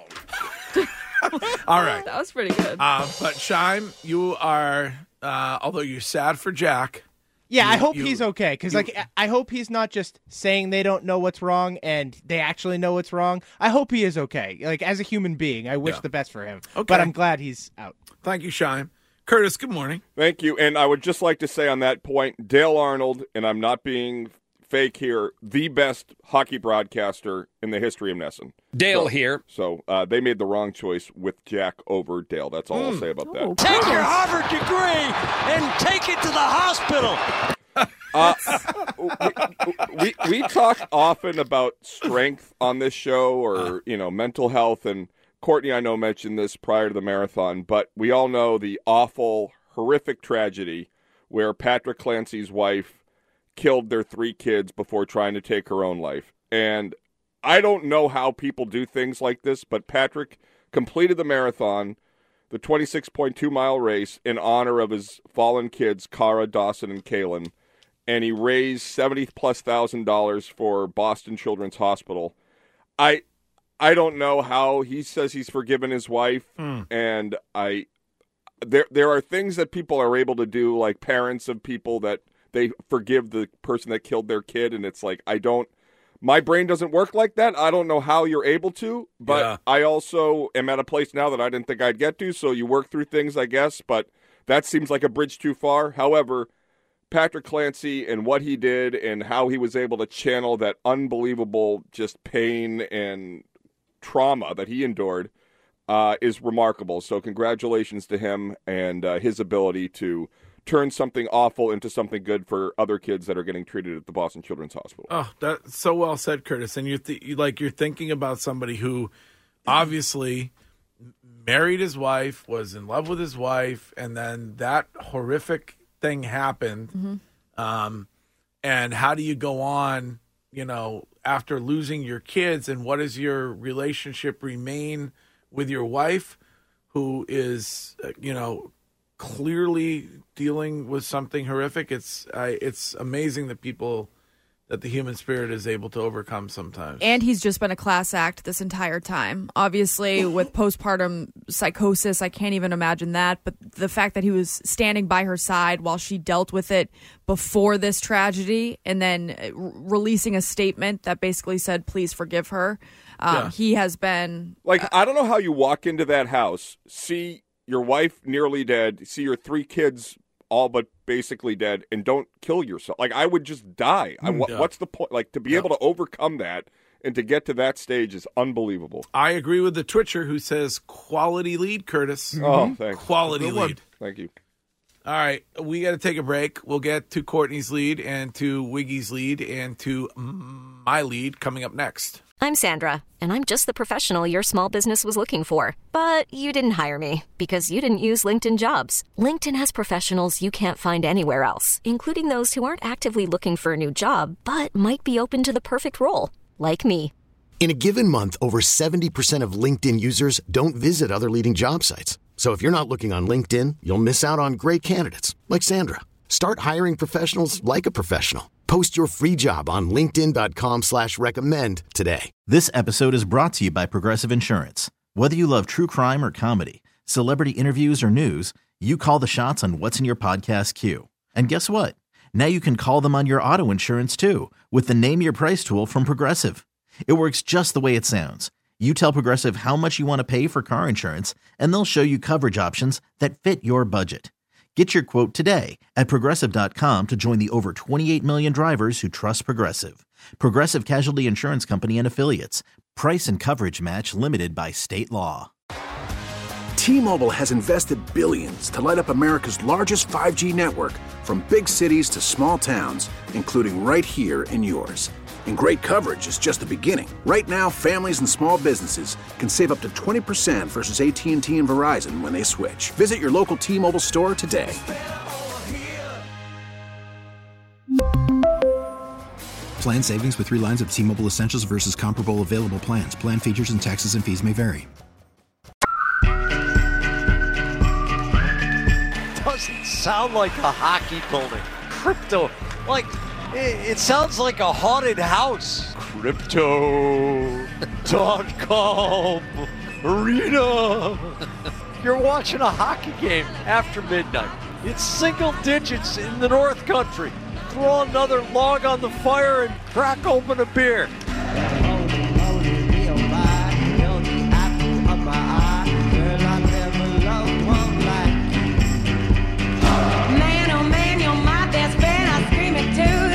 All right. That was pretty good. Uh, but Shime, you are, uh, although you're sad for Jack. Yeah, you, I hope you, he's okay because, like, I hope he's not just saying they don't know what's wrong and they actually know what's wrong. I hope he is okay. Like, as a human being, I wish yeah. the best for him. Okay. But I'm glad he's out. Thank you, Shime. Curtis, good morning. Thank you. And I would just like to say on that point, Dale Arnold, and I'm not being fake here, the best hockey broadcaster in the history of Nesson. Dale so, here. So uh, they made the wrong choice with Jack over Dale. That's all mm. I'll say about that. Take your Harvard degree and take it to the hospital. uh, we, we, we talk often about strength on this show or, you know, mental health. And Courtney, I know, mentioned this prior to the marathon, but we all know the awful, horrific tragedy where Patrick Clancy's wife killed their three kids before trying to take her own life. And I don't know how people do things like this, but Patrick completed the marathon, the twenty-six point two mile race, in honor of his fallen kids, Cara, Dawson, and Kaylin. And he raised seventy plus thousand dollars for Boston Children's Hospital. I I don't know how he says he's forgiven his wife, mm. and I there there are things that people are able to do, like parents of people that they forgive the person that killed their kid, and it's like, I don't, My brain doesn't work like that. I don't know how you're able to, but Yeah. I also am at a place now that I didn't think I'd get to, so you work through things, I guess, but that seems like a bridge too far. However, Patrick Clancy and what he did and how he was able to channel that unbelievable just pain and trauma that he endured uh, is remarkable. So congratulations to him and uh, his ability to turn something awful into something good for other kids that are getting treated at the Boston Children's Hospital. Oh, that's so well said, Curtis. And you're th- you, like you're thinking about somebody who obviously married his wife, was in love with his wife, and then that horrific thing happened. Mm-hmm. Um, and how do you go on, you know, after losing your kids, and what does your relationship remain with your wife, who is, uh, you know, clearly dealing with something horrific? It's I, it's amazing that people, that the human spirit is able to overcome sometimes. And he's just been a class act this entire time. Obviously, with postpartum psychosis, I can't even imagine that. But the fact that he was standing by her side while she dealt with it before this tragedy, and then r- releasing a statement that basically said, please forgive her. Um, Yeah. He has been... Like, I don't know how you walk into that house, see your wife nearly dead, see your three kids all but basically dead, and don't kill yourself. Like, I would just die. I, wha- Yeah. What's the point? Like, to be able to overcome that and to get to that stage is unbelievable. I agree with the Twitcher who says quality lead, Curtis. Oh, thanks. Quality Good one. lead. Thank you. All right, we got to take a break. We'll get to Courtney's lead and to Wiggy's lead and to my lead coming up next. I'm Sandra, and I'm just the professional your small business was looking for. But you didn't hire me because you didn't use LinkedIn Jobs. LinkedIn has professionals you can't find anywhere else, including those who aren't actively looking for a new job, but might be open to the perfect role, like me. In a given month, over seventy percent of LinkedIn users don't visit other leading job sites. So if you're not looking on LinkedIn, you'll miss out on great candidates like Sandra. Start hiring professionals like a professional. Post your free job on linkedin.com slash recommend today. This episode is brought to you by Progressive Insurance. Whether you love true crime or comedy, celebrity interviews or news, you call the shots on what's in your podcast queue. And guess what? Now you can call them on your auto insurance too with the Name Your Price tool from Progressive. It works just the way it sounds. You tell Progressive how much you want to pay for car insurance, and they'll show you coverage options that fit your budget. Get your quote today at Progressive dot com to join the over twenty-eight million drivers who trust Progressive. Progressive Casualty Insurance Company and Affiliates. Price and coverage match limited by state law. T-Mobile has invested billions to light up America's largest five G network, from big cities to small towns, including right here in yours. And great coverage is just the beginning. Right now, families and small businesses can save up to twenty percent versus A T and T and Verizon when they switch. Visit your local T-Mobile store today. Plan savings with three lines of T-Mobile Essentials versus comparable available plans. Plan features and taxes and fees may vary. Doesn't sound like a hockey building. Crypto, like... It sounds like a haunted house. Crypto dot com Arena. You're watching a hockey game after midnight. It's single digits in the North Country. Throw another log on the fire and crack open a beer. Man, oh man, you're my best friend. I scream it too.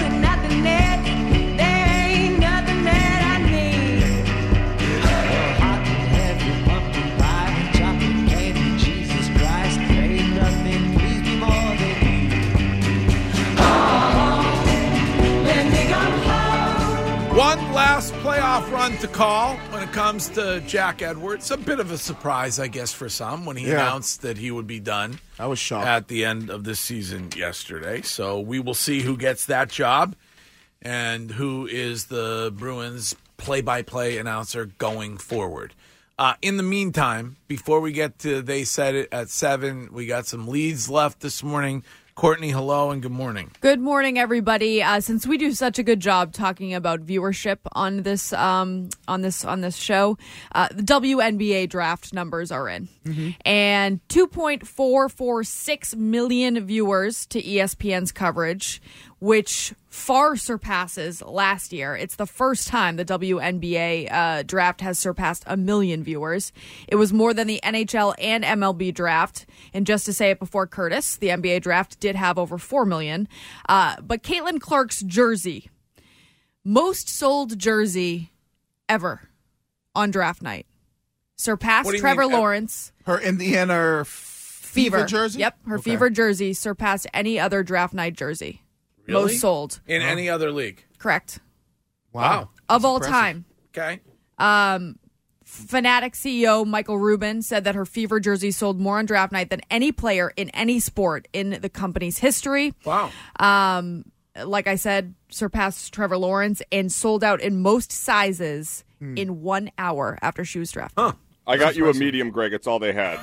One last playoff run to call when it comes to Jack Edwards. A bit of a surprise, I guess, for some when he Yeah. announced that he would be done. I was shocked at the end of this season yesterday. So we will see who gets that job and who is the Bruins play-by-play announcer going forward. Uh, in the meantime, before we get to They Said It at seven, we got some leads left this morning. Courtney, hello and good morning. Good morning, everybody. Uh, since we do such a good job talking about viewership on this um, on this on this show, uh, the W N B A draft numbers are in, Mm-hmm. and two point four four six million viewers to E S P N's coverage, which far surpasses last year. It's the first time the W N B A uh, draft has surpassed a million viewers. It was more than the N H L and M L B draft. And just to say it before Curtis, the N B A draft did have over four million. Uh, but Caitlin Clark's jersey, most sold jersey ever on draft night, surpassed Trevor mean? Lawrence. Her Indiana Fever, Fever jersey? Yep, her okay. Fever jersey surpassed any other draft night jersey. Really? Most sold. In oh. any other league? Correct. Wow. Of all impressive. time. Okay. Um, Fanatic C E O Michael Rubin said that her Fever jersey sold more on draft night than any player in any sport in the company's history. Wow. Um, like I said, surpassed Trevor Lawrence and sold out in most sizes hmm. in one hour after she was drafted. Huh. I got you a medium, Greg. It's all they had.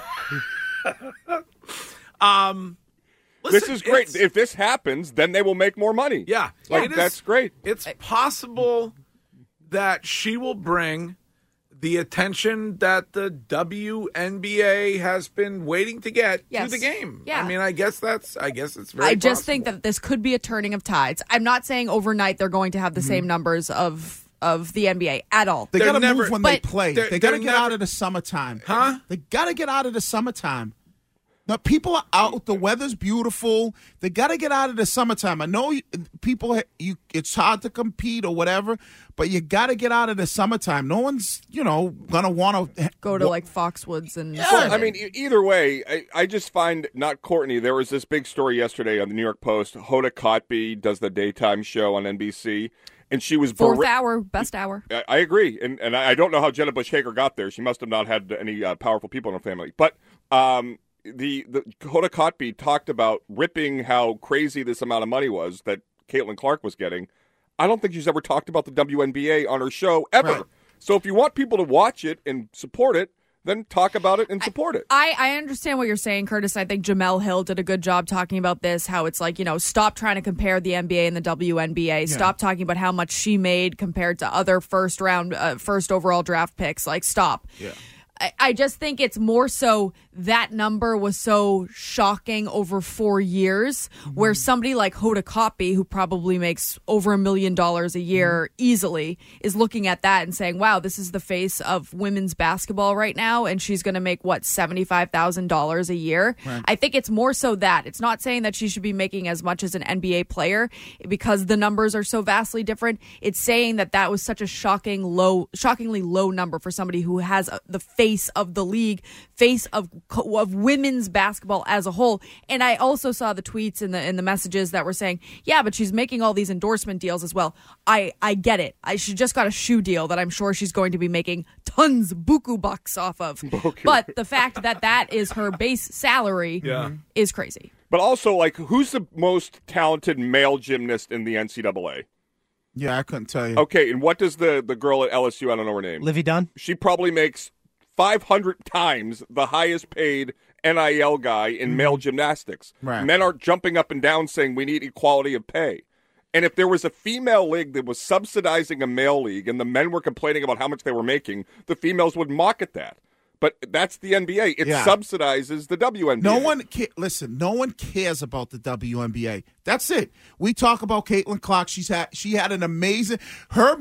um... Listen, this is great. If this happens, then they will make more money. Yeah. Like, is, that's great. It's possible that she will bring the attention that the W N B A has been waiting to get yes. to the game. Yeah. I mean, I guess that's, I guess it's very I just possible. think that this could be a turning of tides. I'm not saying overnight they're going to have the mm-hmm. same numbers of of the N B A at all. They got to move when they but play. They're, they got to get never, out of the summertime. Huh? They got to get out of the summertime. Now, people are out. The weather's beautiful. They got to get out of the summertime. I know you, people, you it's hard to compete or whatever, but you got to get out of the summertime. No one's, you know, going to want to go to like Foxwoods and. Yeah. Well, I mean, either way, I, I just find not Courtney. There was this big story yesterday on the New York Post. Hoda Kotb does the daytime show on N B C. And she was fourth ber- hour, best hour. I, I agree, and and I don't know how Jenna Bush Hager got there. She must have not had any uh, powerful people in her family. But um, the the Hoda Kotb talked about ripping how crazy this amount of money was that Caitlin Clark was getting. I don't think she's ever talked about the W N B A on her show ever. Right. So if you want people to watch it and support it, then talk about it and support it. I, I understand what you're saying, Curtis. I think Jamel Hill did a good job talking about this, how it's like, you know, stop trying to compare the N B A and the W N B A. Yeah. Stop talking about how much she made compared to other first round, uh, first overall draft picks. Like, stop. Yeah. I, I just think it's more so that number was so shocking over four years, mm-hmm. where somebody like Hoda Kotb, who probably makes over a million dollars a year mm-hmm. easily, is looking at that and saying, wow, this is the face of women's basketball right now, and she's going to make, what, seventy-five thousand dollars a year? Right. I think it's more so that. It's not saying that she should be making as much as an N B A player because the numbers are so vastly different. It's saying that that was such a shocking low, shockingly low number for somebody who has a, the face of the league, face of of women's basketball as a whole. And I also saw the tweets and the and the messages that were saying, yeah, but she's making all these endorsement deals as well. I, I get it. I she just got a shoe deal that I'm sure she's going to be making tons buku bucks off of. Okay. But the fact that that is her base salary yeah. is crazy. But also, like, who's the most talented male gymnast in the N C double A? Yeah, I couldn't tell you. Okay, and what does the, the girl at L S U, I don't know her name. Livy Dunn? She probably makes five hundred times the highest paid N I L guy in mm-hmm. male gymnastics. Right. Men aren't jumping up and down saying we need equality of pay. And if there was a female league that was subsidizing a male league and the men were complaining about how much they were making, the females would mock at that. But that's the N B A. It yeah. subsidizes the W N B A. No one ca- listen. No one cares about the W N B A. That's it. We talk about Caitlin Clark. She's had she had an amazing. Her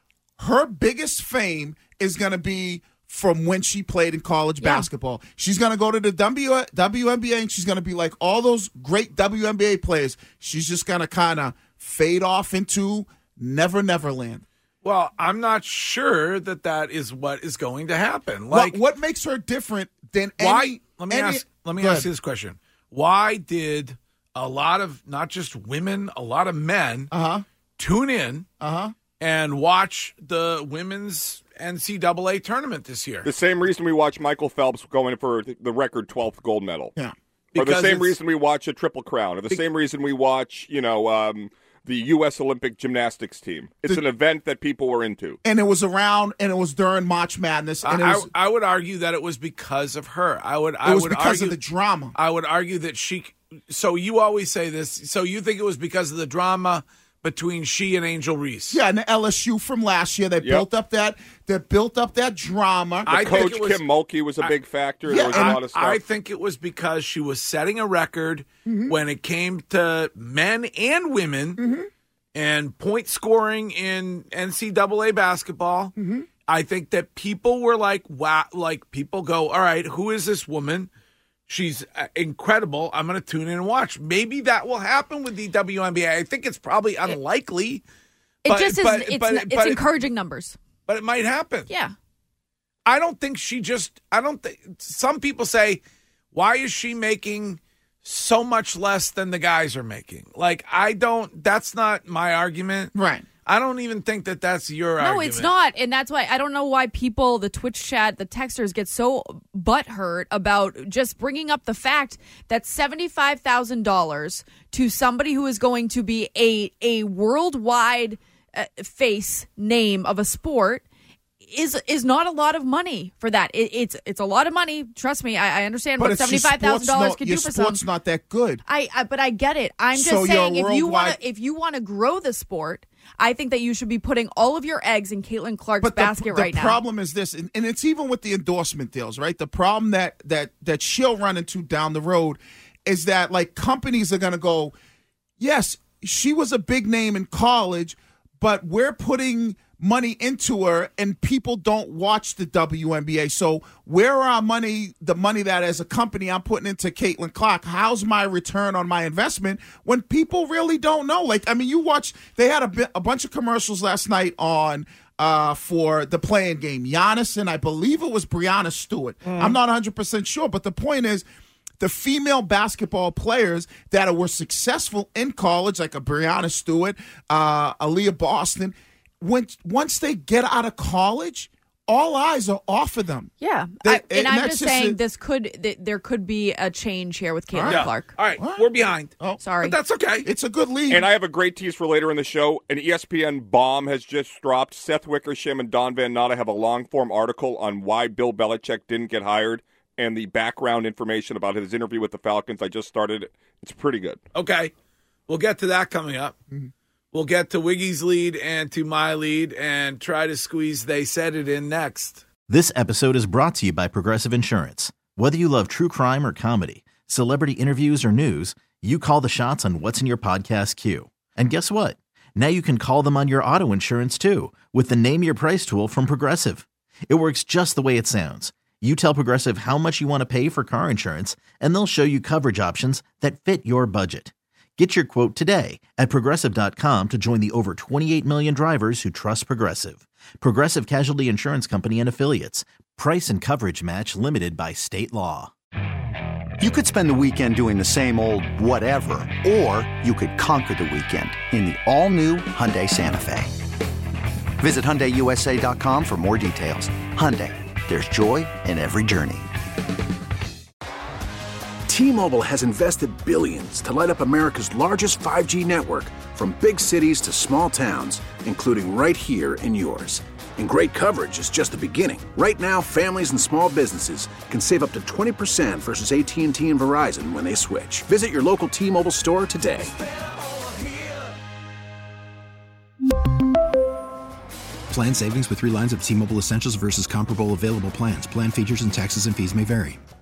her biggest fame is going to be from when she played in college yeah. basketball. She's going to go to the w- W N B A and she's going to be like all those great W N B A players. She's just going to kind of fade off into Never Never Land. Well, I'm not sure that that is what is going to happen. Like, what, what makes her different than why? Any, let me any, ask. Let me ask you this question: why did a lot of not just women, a lot of men uh-huh. tune in uh-huh. and watch the women's N C double A tournament this year? The same reason we watch Michael Phelps going for the record twelfth gold medal. Yeah. Or because the same reason we watch a Triple Crown. Or the be- same reason we watch, you know, um, the U S Olympic gymnastics team. It's the, an event that people were into. And it was around, and it was during March Madness. And I, it was, I, I would argue that it was because of her. I would. It I was would because argue, of the drama. I would argue that she. So you always say this. So you think it was because of the drama, between she and Angel Reese. Yeah, and the L S U from last year. They Yep. built up that. They built up that drama. The I coach think it was- Kim Mulkey was a big factor. Yeah, there was a and lot of stuff. I think it was because she was setting a record Mm-hmm. when it came to men and women Mm-hmm. and point scoring in N C double A basketball. Mm-hmm. I think that people were like, wow, like people go, all right, who is this woman? She's uh, incredible. I'm going to tune in and watch. Maybe that will happen with the W N B A. I think it's probably unlikely. It but, just is. but- it's but- it's but it- encouraging numbers. but it might happen. Yeah. I don't think she just, I don't think, some people say, why is she making so much less than the guys are making? Like, I don't, that's not my argument. Right. I don't even think that that's your No, argument. it's not. And that's why I don't know why people, the Twitch chat, the texters get so butthurt about just bringing up the fact that seventy-five thousand dollars to somebody who is going to be a, a worldwide uh, face name of a sport is is not a lot of money for that. It, it's it's a lot of money. Trust me, I, I understand But what it's your seventy-five thousand dollars sports no- could your do for some. sport's not that good. I, I but I get it. I'm just So saying you're if you want worldwide- to if you want to grow the sport, I think that you should be putting all of your eggs in Caitlin Clark's But the, basket the right now. problem is this, and, and it's even with the endorsement deals, right? The problem that that that she'll run into down the road is that like companies are going to go, yes, she was a big name in college, but we're putting money into her and people don't watch the W N B A. So where are our money, the money that as a company I'm putting into Caitlin Clark, how's my return on my investment when people really don't know? Like, I mean, you watch, they had a, bit, a bunch of commercials last night on uh, for the playing game. Giannis and I believe it was Breanna Stewart. Mm. I'm not one hundred percent sure, but the point is, the female basketball players that were successful in college, like a Breanna Stewart, uh, Aaliyah Boston, when once they get out of college, all eyes are off of them. Yeah, They- I, and and I'm that's just just saying a- this could th- there could be a change here with Caitlin Yeah. Clark. All right, we're behind. Oh, sorry, But that's okay. It's a good lead. And I have a great tease for later in the show. An E S P N bomb has just dropped. Seth Wickersham and Don Van Natta have a long-form article on why Bill Belichick didn't get hired and the background information about his interview with the Falcons. I just started it. It's pretty good. Okay. We'll get to that coming up. Mm-hmm. We'll get to Wiggy's lead and to my lead and try to squeeze They Said It in next. This episode is brought to you by Progressive Insurance. Whether you love true crime or comedy, celebrity interviews or news, you call the shots on what's in your podcast queue. And guess what? Now you can call them on your auto insurance too with the Name Your Price tool from Progressive. It works just the way it sounds. You tell Progressive how much you want to pay for car insurance, and they'll show you coverage options that fit your budget. Get your quote today at Progressive dot com to join the over twenty-eight million drivers who trust Progressive. Progressive Casualty Insurance Company and Affiliates. Price and coverage match limited by state law. You could spend the weekend doing the same old whatever, or you could conquer the weekend in the all-new Hyundai Santa Fe. Visit Hyundai U S A dot com for more details. Hyundai, there's joy in every journey. T-Mobile has invested billions to light up America's largest five G network, from big cities to small towns, including right here in yours. And great coverage is just the beginning. Right now, families and small businesses can save up to twenty percent versus A T and T and Verizon when they switch. Visit your local T-Mobile store today. Plan savings with three lines of T-Mobile Essentials versus comparable available plans. Plan features and taxes and fees may vary.